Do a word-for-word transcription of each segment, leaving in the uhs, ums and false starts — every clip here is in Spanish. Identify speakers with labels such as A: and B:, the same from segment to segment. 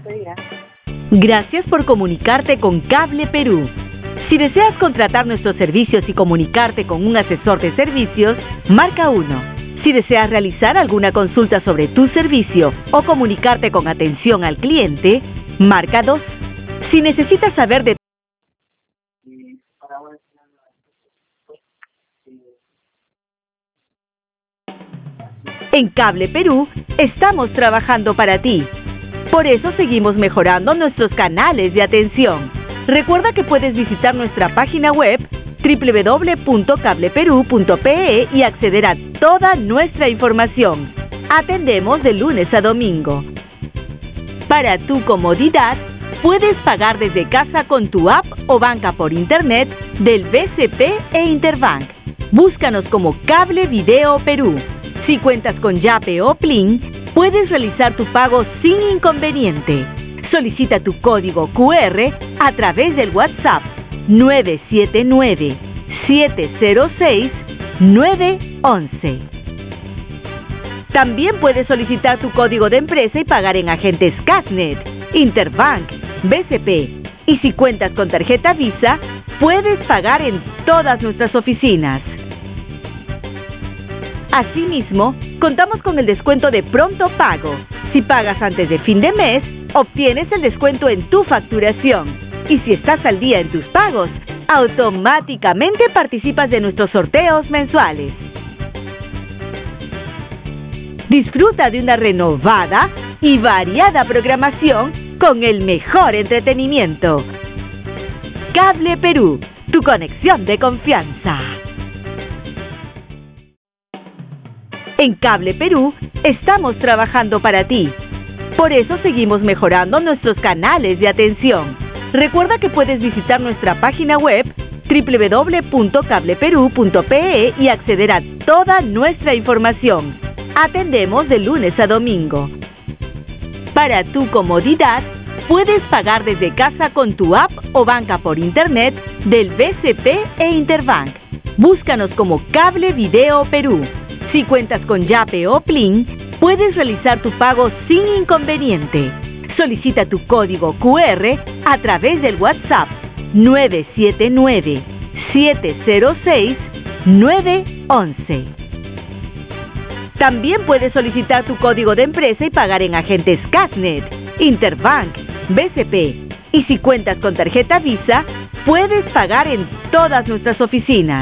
A: Gracias por comunicarte con Cable Perú. Si deseas contratar nuestros servicios y comunicarte con un asesor de servicios, marca uno. Si deseas realizar alguna consulta sobre tu servicio o comunicarte con atención al cliente, marca dos. Si necesitas saber de En Cable Perú, estamos trabajando para ti. Por eso seguimos mejorando nuestros canales de atención. Recuerda que puedes visitar nuestra página web doble u doble u doble u punto cable perú punto pe e y acceder a toda nuestra información. Atendemos de lunes a domingo. Para tu comodidad, puedes pagar desde casa con tu app o banca por internet del B C P e Interbank. Búscanos como Cable Video Perú. Si cuentas con Yape o Plin, puedes realizar tu pago sin inconveniente. Solicita tu código cu erre a través del WhatsApp nueve siete nueve, siete cero seis, nueve once. También puedes solicitar tu código de empresa y pagar en agentes Cashnet, Interbank, B C P. Y si cuentas con tarjeta Visa, puedes pagar en todas nuestras oficinas. Asimismo, contamos con el descuento de pronto pago. Si pagas antes de fin de mes, obtienes el descuento en tu facturación. Y si estás al día en tus pagos, automáticamente participas de nuestros sorteos mensuales. Disfruta de una renovada y variada programación con el mejor entretenimiento. Cable Perú, tu conexión de confianza. En Cable Perú, estamos trabajando para ti. Por eso seguimos mejorando nuestros canales de atención. Recuerda que puedes visitar nuestra página web doble u doble u doble u punto cable perú punto pe e y acceder a toda nuestra información. Atendemos de lunes a domingo. Para tu comodidad, puedes pagar desde casa con tu app o banca por internet del B C P e Interbank. Búscanos como Cable Video Perú. Si cuentas con Yape o Plin, puedes realizar tu pago sin inconveniente. Solicita tu código cu erre a través del WhatsApp nueve siete nueve, siete cero seis, nueve once. También puedes solicitar tu código de empresa y pagar en agentes Cashnet, Interbank, B C P. Y si cuentas con tarjeta Visa, puedes pagar en todas nuestras oficinas.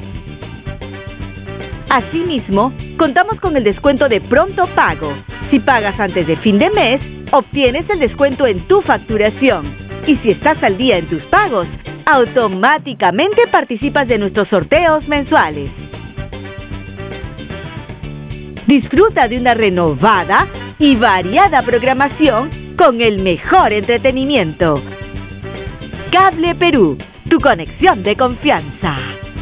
A: Asimismo, contamos con el descuento de pronto pago. Si pagas antes de fin de mes, obtienes el descuento en tu facturación. Y si estás al día en tus pagos, automáticamente participas de nuestros sorteos mensuales. Disfruta de una renovada y variada programación con el mejor entretenimiento. Cable Perú, tu conexión de confianza.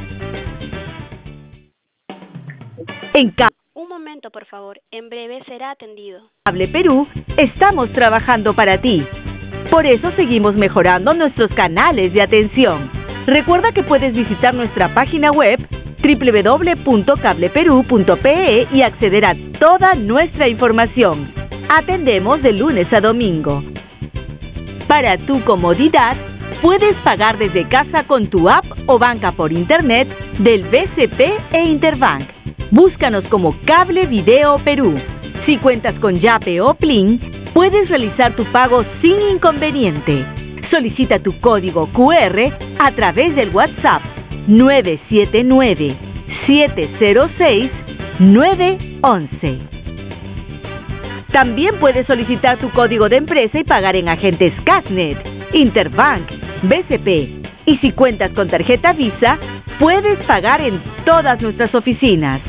A: En Cable
B: Un momento, por favor. En breve será atendido.
A: Cable Perú, estamos trabajando para ti. Por eso seguimos mejorando nuestros canales de atención. Recuerda que puedes visitar nuestra página web doble u doble u doble u punto cable perú punto pe e y acceder a toda nuestra información. Atendemos de lunes a domingo. Para tu comodidad, puedes pagar desde casa con tu app o banca por internet del B C P e Interbank. Búscanos como Cable Video Perú. Si cuentas con Yape o Plin, puedes realizar tu pago sin inconveniente. Solicita tu código cu erre a través del WhatsApp nueve siete nueve, siete cero seis, nueve once. También puedes solicitar tu código de empresa y pagar en agentes Cashnet, Interbank, B C P. Y si cuentas con tarjeta Visa, puedes pagar en todas nuestras oficinas.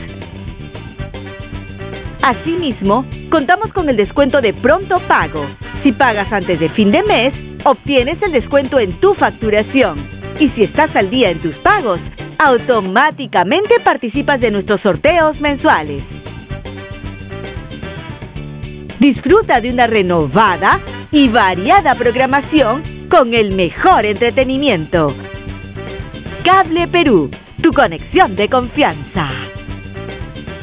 A: Asimismo, contamos con el descuento de pronto pago. Si pagas antes de fin de mes, obtienes el descuento en tu facturación. Y si estás al día en tus pagos, automáticamente participas de nuestros sorteos mensuales. Disfruta de una renovada y variada programación con el mejor entretenimiento. Cable Perú, tu conexión de confianza.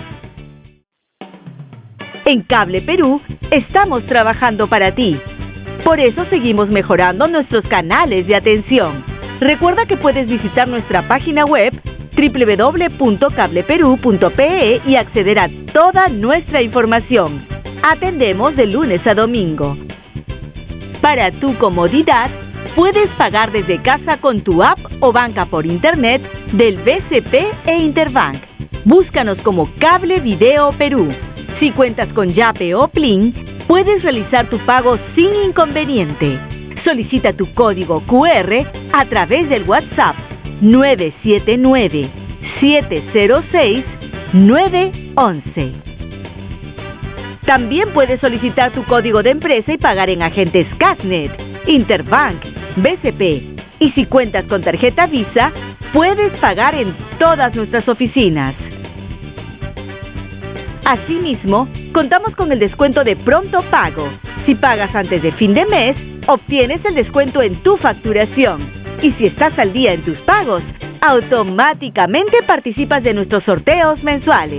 A: En Cable Perú, estamos trabajando para ti. Por eso seguimos mejorando nuestros canales de atención. Recuerda que puedes visitar nuestra página web doble u doble u doble u punto cable perú punto pe e y acceder a toda nuestra información. Atendemos de lunes a domingo. Para tu comodidad, puedes pagar desde casa con tu app o banca por internet del B C P e Interbank. Búscanos como Cable Video Perú. Si cuentas con Yape o Plin, puedes realizar tu pago sin inconveniente. Solicita tu código cu erre a través del WhatsApp nueve siete nueve, siete cero seis, nueve once. También puedes solicitar tu código de empresa y pagar en agentes Casnet, Interbank, B C P. Y si cuentas con tarjeta Visa, puedes pagar en todas nuestras oficinas. Asimismo, contamos con el descuento de pronto pago. Si pagas antes de fin de mes, obtienes el descuento en tu facturación. Y si estás al día en tus pagos, automáticamente participas de nuestros sorteos mensuales.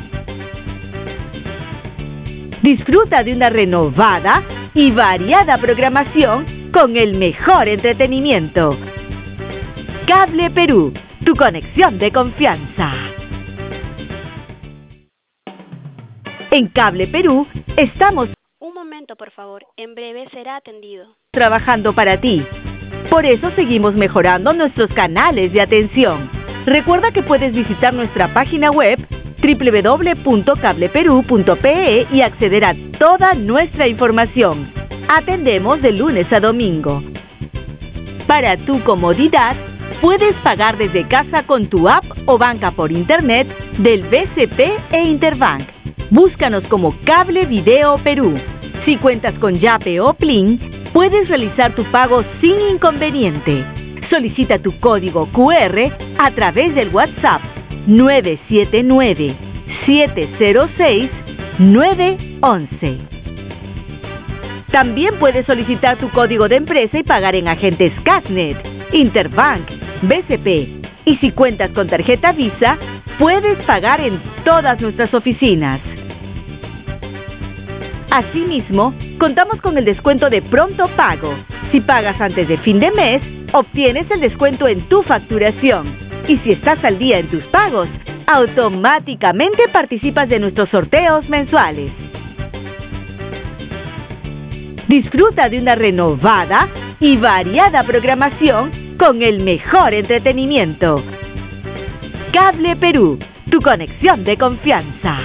A: Disfruta de una renovada y variada programación con el mejor entretenimiento. Cable Perú, tu conexión de confianza. En Cable Perú estamos
B: Un momento, por favor. En breve será atendido.
A: trabajando para ti. Por eso seguimos mejorando nuestros canales de atención. Recuerda que puedes visitar nuestra página web doble u doble u doble u punto cable perú punto pe e y acceder a toda nuestra información. Atendemos de lunes a domingo. Para tu comodidad, puedes pagar desde casa con tu app o banca por internet del B C P e Interbank. Búscanos como Cable Video Perú. Si cuentas con Yape o Plin, puedes realizar tu pago sin inconveniente. Solicita tu código cu erre a través del WhatsApp nueve siete nueve, siete cero seis, nueve once. También puedes solicitar tu código de empresa y pagar en agentes Casnet, Interbank, B C P. Y si cuentas con tarjeta Visa, puedes pagar en todas nuestras oficinas. Asimismo, contamos con el descuento de pronto pago. Si pagas antes de fin de mes, obtienes el descuento en tu facturación. Y si estás al día en tus pagos, automáticamente participas de nuestros sorteos mensuales. Disfruta de una renovada y variada programación con el mejor entretenimiento. Cable Perú, tu conexión de confianza.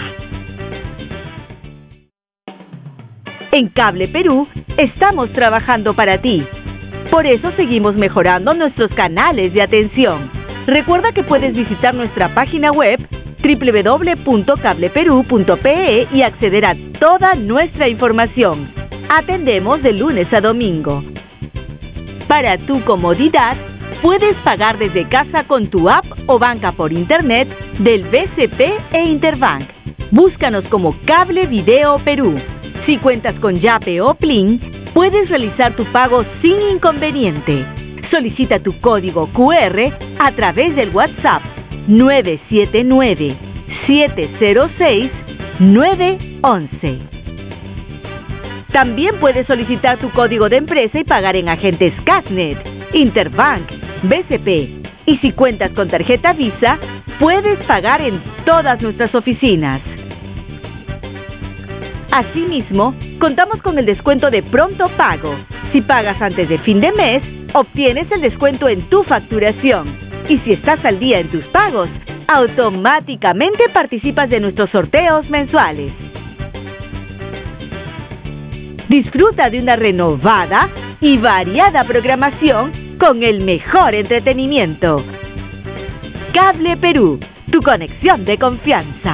A: En Cable Perú estamos trabajando para ti. Por eso seguimos mejorando nuestros canales de atención. Recuerda que puedes visitar nuestra página web doble u doble u doble u punto cable perú punto pe e y acceder a toda nuestra información. Atendemos de lunes a domingo. Para tu comodidad, puedes pagar desde casa con tu app o banca por internet del B C P e Interbank. Búscanos como Cable Video Perú. Si cuentas con Yape o Plin, puedes realizar tu pago sin inconveniente. Solicita tu código cu erre a través del WhatsApp nueve siete nueve, siete cero seis, nueve once. También puedes solicitar tu código de empresa y pagar en agentes Casnet, Interbank, B C P. Y si cuentas con tarjeta Visa, puedes pagar en todas nuestras oficinas. Asimismo, contamos con el descuento de pronto pago. Si pagas antes de fin de mes, obtienes el descuento en tu facturación. Y si estás al día en tus pagos, automáticamente participas de nuestros sorteos mensuales. Disfruta de una renovada y variada programación con el mejor entretenimiento. Cable Perú, tu conexión de confianza.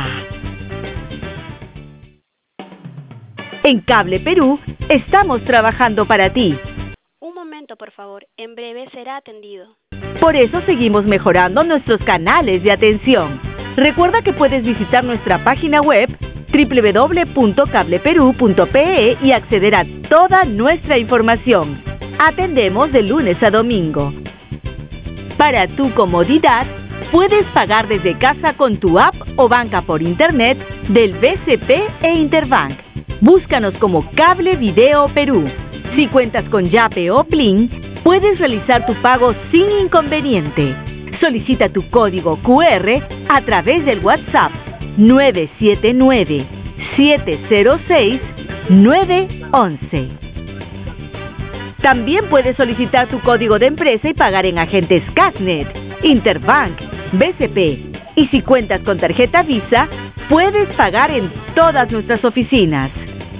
A: En Cable Perú estamos trabajando para ti.
B: Un momento, por favor. En breve será atendido.
A: Por eso seguimos mejorando nuestros canales de atención. Recuerda que puedes visitar nuestra página web doble u doble u doble u punto cable perú punto pe e y acceder a toda nuestra información. Atendemos de lunes a domingo. Para tu comodidad, puedes pagar desde casa con tu app o banca por internet del B C P e Interbank. Búscanos como Cable Video Perú. Si cuentas con Yape o Plin, puedes realizar tu pago sin inconveniente. Solicita tu código Q R a través del WhatsApp nueve siete nueve, siete cero seis, nueve uno uno. También puedes solicitar tu código de empresa y pagar en agentes Cashnet, Interbank, B C P. Y si cuentas con tarjeta Visa, puedes pagar en todas nuestras oficinas.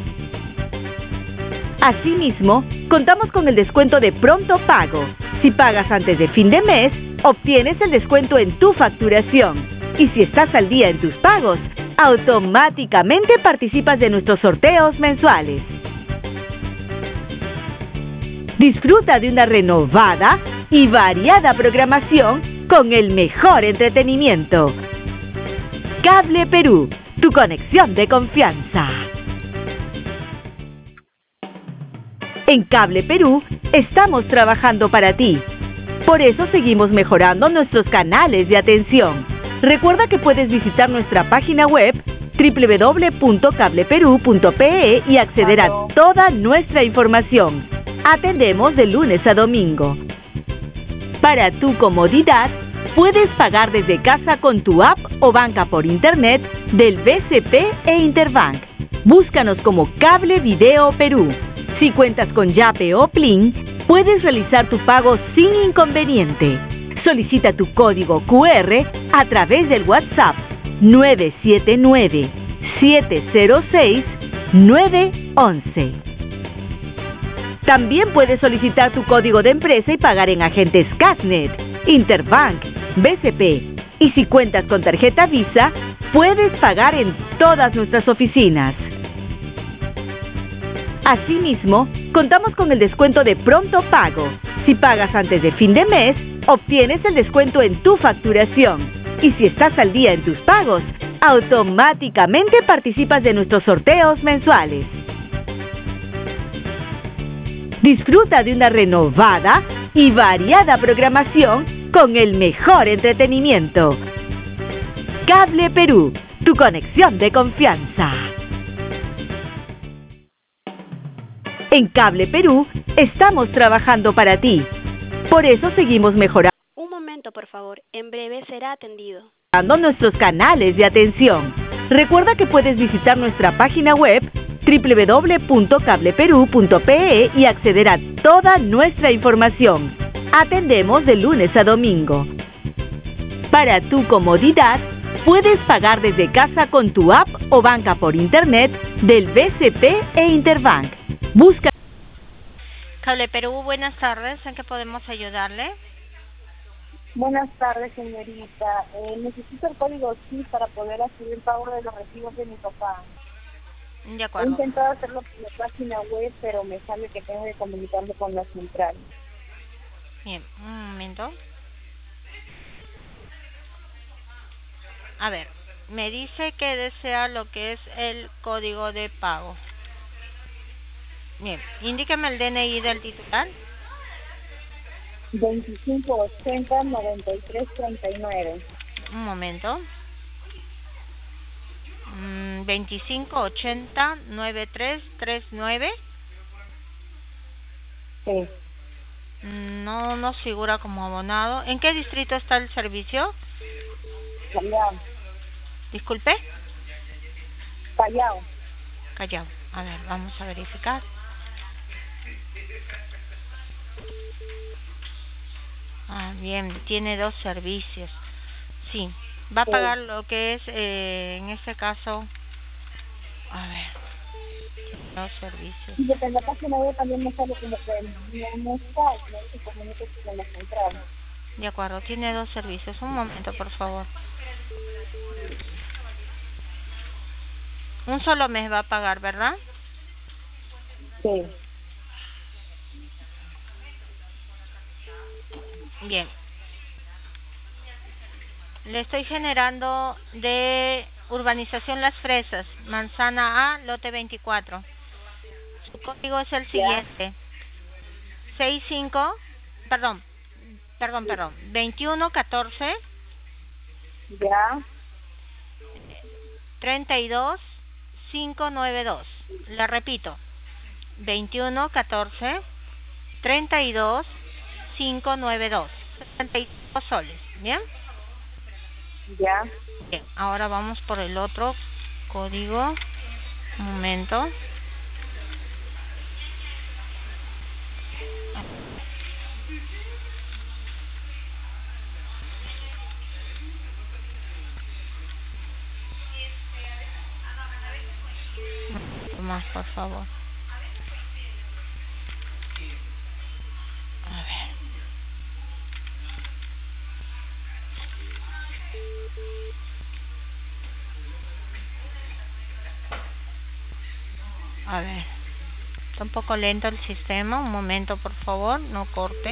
A: Asimismo, contamos con el descuento de pronto pago. Si pagas antes de fin de mes, obtienes el descuento en tu facturación. Y si estás al día en tus pagos, automáticamente participas de nuestros sorteos mensuales. Disfruta de una renovada y variada programación con el mejor entretenimiento. Cable Perú, tu conexión de confianza. En Cable Perú estamos trabajando para ti. Por eso seguimos mejorando nuestros canales de atención. Recuerda que puedes visitar nuestra página web doble u doble u doble u punto cable perú punto pe e y acceder a toda nuestra información. Atendemos de lunes a domingo. Para tu comodidad, puedes pagar desde casa con tu app o banca por internet del B C P e Interbank. Búscanos como Cable Video Perú. Si cuentas con Yape o Plin, puedes realizar tu pago sin inconveniente. Solicita tu código Q R a través del WhatsApp nueve siete nueve, siete cero seis, nueve uno uno. También puedes solicitar tu código de empresa y pagar en agentes Cashnet, Interbank, B C P. Y si cuentas con tarjeta Visa, puedes pagar en todas nuestras oficinas. Asimismo, contamos con el descuento de pronto pago. Si pagas antes de fin de mes, obtienes el descuento en tu facturación. Y si estás al día en tus pagos, automáticamente participas de nuestros sorteos mensuales. Disfruta de una renovada y variada programación con el mejor entretenimiento. Cable Perú, tu conexión de confianza. En Cable Perú estamos trabajando para ti. Por eso seguimos mejorando
B: Un momento, por favor. En breve será atendido.
A: nuestros canales de atención. Recuerda que puedes visitar nuestra página web doble u doble u doble u punto cable perú punto pe e y acceder a toda nuestra información. Atendemos de lunes a domingo. Para tu comodidad, puedes pagar desde casa con tu app o banca por internet del B C P e Interbank. Busca
C: Cable Perú, buenas tardes. ¿En qué podemos ayudarle?
D: Buenas tardes, señorita. Eh, necesito el código S I para poder hacer el pago de los recibos de mi papá.
C: De
D: He
C: acuerdo.
D: intentado hacerlo por la página web, pero me sale que tengo que comunicarme con la central.
C: Bien, un momento. A ver, me dice que desea lo que es el código de pago. Bien, indíqueme el D N I del titular.
D: veinticinco ochenta, noventa y tres treinta y nueve.
C: Un momento. Mm, veinticinco ochenta, noventa y tres treinta y nueve.
D: Sí.
C: No nos figura como abonado. ¿En qué distrito está el servicio?
D: Callao.
C: Disculpe.
D: Callao.
C: Callao. A ver, vamos a verificar. Ah, bien, tiene dos servicios. Sí, va a
D: Sí.
C: pagar lo que es, eh, en este caso, a ver, tiene dos servicios.
D: Y desde la página web también me sale como que no está, no se comunica con la central.
C: De acuerdo, tiene dos servicios. Un momento, por favor. Un solo mes va a pagar, ¿verdad?
D: Sí.
C: Bien. Le estoy generando de Urbanización Las Fresas, Manzana A, lote veinticuatro. Su código es el siguiente. sesenta y cinco, perdón, perdón, perdón, veintiuno catorce,
D: Ya.
C: treinta y dos, quinientos noventa y dos. Le repito. veintiuno catorce treinta y dos quinientos noventa y dos. sesenta y cinco soles. ¿Bien?
D: Ya.
C: Bien. Ahora vamos por el otro código. Un momento. Más, por favor. A ver. A ver. Está un poco lento el sistema. Un momento, por favor. No corte.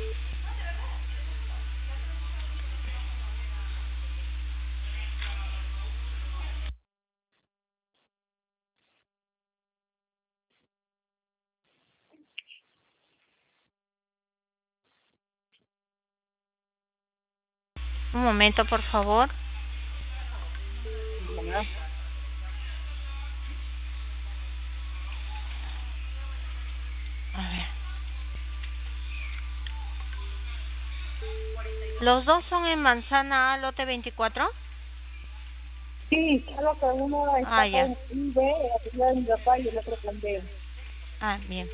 C: Un momento, por favor.
D: Ya.
C: A ver. ¿Los dos son en manzana A, lote veinticuatro?
D: Sí, solo que uno está
C: Ah, ya.
D: con I B, el apellido de mi papá, y el otro con D.
C: Ah, bien.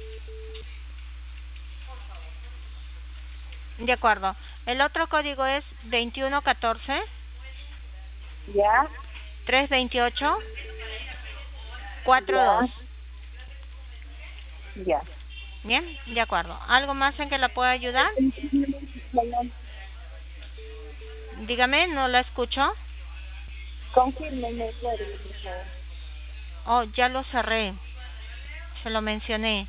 C: De acuerdo. El otro código es veintiuno catorce
D: Ya.
C: trescientos veintiocho cuarenta y dos.
D: Ya.
C: Bien, de acuerdo. ¿Algo más en que la pueda ayudar? Dígame, no la escucho.
D: Confírmeme, código, por favor.
C: Oh, ya lo cerré. Se lo mencioné.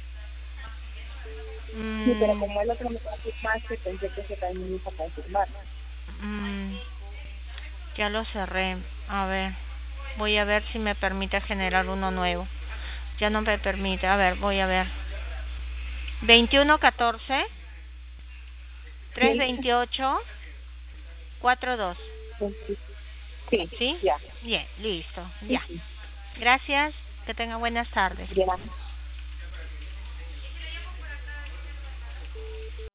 D: Sí, pero
C: Mm,
D: como el otro me confirmaste, pensé que ese también iba a confirmar.
C: mm, ya lo cerré. A ver. Voy a ver si me permite generar uno nuevo. Ya no me permite. A ver, voy a ver. veintiuno catorce trescientos veintiocho cuarenta y dos.
D: Sí,
C: ¿Sí?
D: ya.
C: Bien, listo.
D: Sí,
C: Ya.
D: sí.
C: Gracias. Que tenga buenas tardes.
D: Ya.